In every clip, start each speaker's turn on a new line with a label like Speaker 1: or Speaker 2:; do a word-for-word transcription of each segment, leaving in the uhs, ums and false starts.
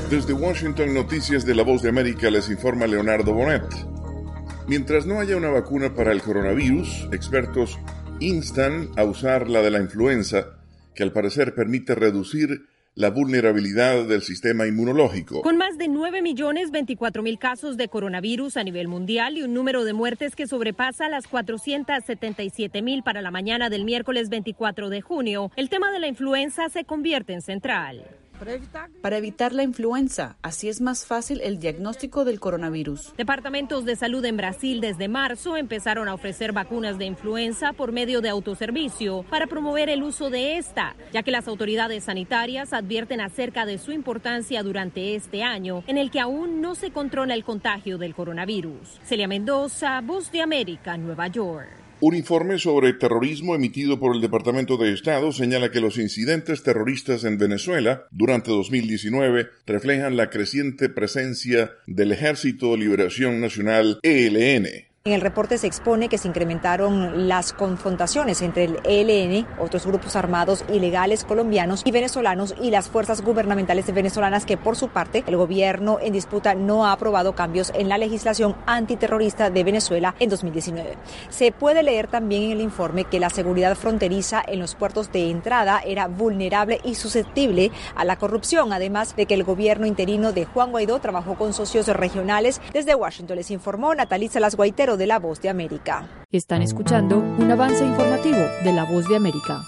Speaker 1: Desde Washington, Noticias de la Voz de América, les informa Leonardo Bonet. Mientras no haya una vacuna para el coronavirus, expertos instan a usar la de la influenza, que al parecer permite reducir la vulnerabilidad del sistema inmunológico.
Speaker 2: Con más de nueve millones veinticuatro mil casos de coronavirus a nivel mundial y un número de muertes que sobrepasa las cuatrocientas setenta y siete mil para la mañana del miércoles veinticuatro de junio, el tema de la influenza se convierte en central.
Speaker 3: Para evitar la influenza, así es más fácil el diagnóstico del coronavirus.
Speaker 2: Departamentos de salud en Brasil desde marzo empezaron a ofrecer vacunas de influenza por medio de autoservicio para promover el uso de esta, ya que las autoridades sanitarias advierten acerca de su importancia durante este año, en el que aún no se controla el contagio del coronavirus. Celia Mendoza, Voz de América, Nueva York.
Speaker 1: Un informe sobre terrorismo emitido por el Departamento de Estado señala que los incidentes terroristas en Venezuela durante dos mil diecinueve reflejan la creciente presencia del Ejército de Liberación Nacional E L N.
Speaker 4: En el reporte se expone que se incrementaron las confrontaciones entre el E L N, otros grupos armados ilegales colombianos y venezolanos, y las fuerzas gubernamentales venezolanas, que por su parte el gobierno en disputa no ha aprobado cambios en la legislación antiterrorista de Venezuela en dos mil diecinueve. Se puede leer también en el informe que la seguridad fronteriza en los puertos de entrada era vulnerable y susceptible a la corrupción, además de que el gobierno interino de Juan Guaidó trabajó con socios regionales. Desde Washington les informó Nataliza Salas Guaitero, de La Voz de América.
Speaker 5: Están escuchando un avance informativo de La Voz de América.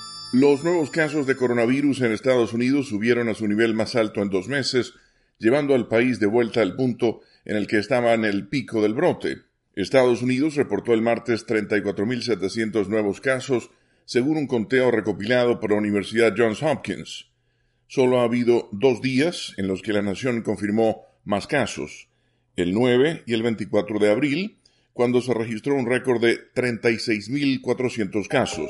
Speaker 1: Los nuevos casos de coronavirus en Estados Unidos subieron a su nivel más alto en dos meses, llevando al país de vuelta al punto en el que estaba en el pico del brote. Estados Unidos reportó el martes treinta y cuatro mil setecientos nuevos casos, según un conteo recopilado por la Universidad Johns Hopkins. Solo ha habido dos días en los que la nación confirmó más casos, el nueve y el veinticuatro de abril, cuando se registró un récord de treinta y seis mil cuatrocientos casos.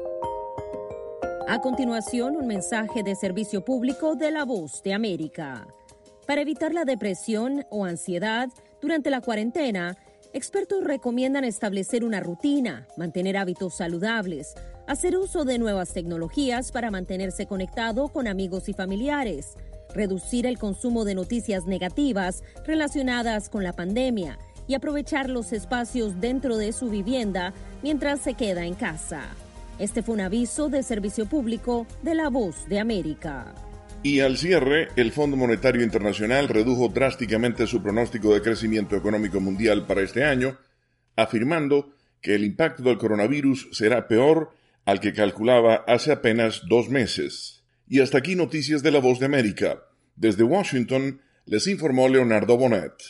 Speaker 2: A continuación, un mensaje de servicio público de La Voz de América. Para evitar la depresión o ansiedad durante la cuarentena, expertos recomiendan establecer una rutina, mantener hábitos saludables, hacer uso de nuevas tecnologías para mantenerse conectado con amigos y familiares, reducir el consumo de noticias negativas relacionadas con la pandemia y aprovechar los espacios dentro de su vivienda mientras se queda en casa. Este fue un aviso de servicio público de La Voz de América.
Speaker 1: Y al cierre, el Fondo Monetario Internacional redujo drásticamente su pronóstico de crecimiento económico mundial para este año, afirmando que el impacto del coronavirus será peor al que calculaba hace apenas dos meses. Y hasta aquí Noticias de La Voz de América. Desde Washington, les informó Leonardo Bonet.